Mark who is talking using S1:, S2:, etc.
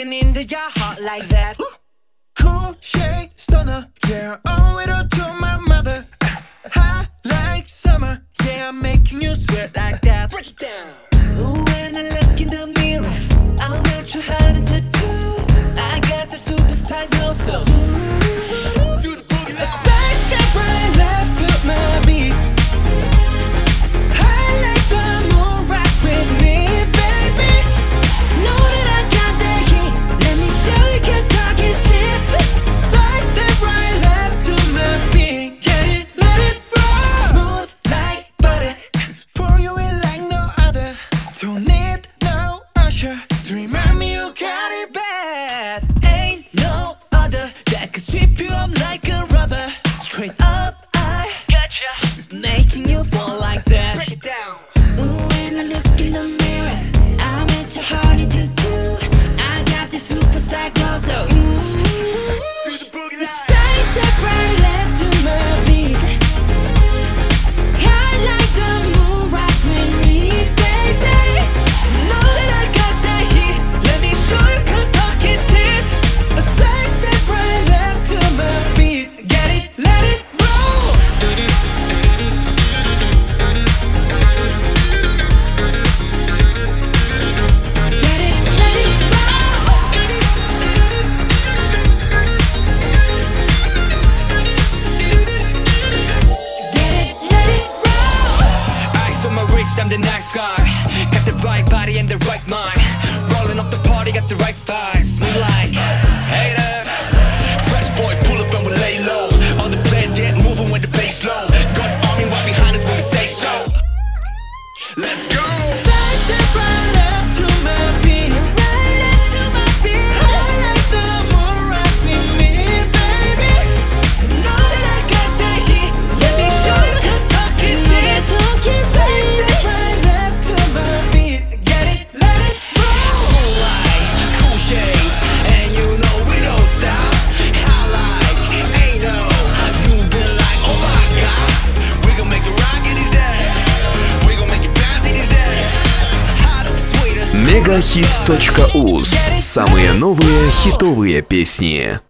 S1: getting into your heart like that.
S2: Cool shade stunner, yeah, owe it all to my mother. Hot like summer, yeah, I'm making you sweat like that.
S1: Break it down.
S3: Ooh, when I look in the mirror, I'm not too hard to do. I got the superstar glow, so
S2: Do the boogie line. Side step right left to my beat. I like the moon rock with me, baby.
S3: know that I got that heat. Let me show you, 'cause talk is cheap.
S2: Side step right left to my beat. Get it, let it roll.
S3: Smooth like butter.
S2: Pour you in like no other. Don't need no usher to remind me you got it bad.
S3: Ain't no other that could sweep you up like a rubber. Straight up, I
S1: Gotcha.
S3: making you fall like that.
S1: Break it down.
S3: Ooh, when I look in the mirror, I'm at your heart to do. I got the superstar glow, so
S2: Do the boogie line.
S3: side step right left to my beat. I like the moon rock with me, baby. Know that I got that heat. Let me show you, 'cause talk is cheap.
S2: A side step right left to my beat. Get it, let it roll.
S3: Get it, let it roll. Get it, let it roll.
S1: Ice on my wrist, I'm the nice guy. Got the right body and the right mind. Rolling up the party, got the right vibes. Move like haters.
S4: Fresh boy, pull up and we lay low. All the players get moving with the bass low. Got the army right behind us when we say so. Let's go.
S2: Side step right left to my beat.
S3: Right left to my beat.
S2: I like the moon rock with me, baby.
S3: Know that I got that heat. Let me show you, 'cause talk is cheap.
S2: Side step right left to my beat. Get it, let it roll.
S1: Cool light, cool shade, and you know we don't stop. Highlight, ain't no. You been like, oh my god.
S4: We gon' make it rock in his head. We gon' make it bounce in his head.
S1: Hotter, sweeter.
S5: Мегахит.уз. Самые новые хитовые песни.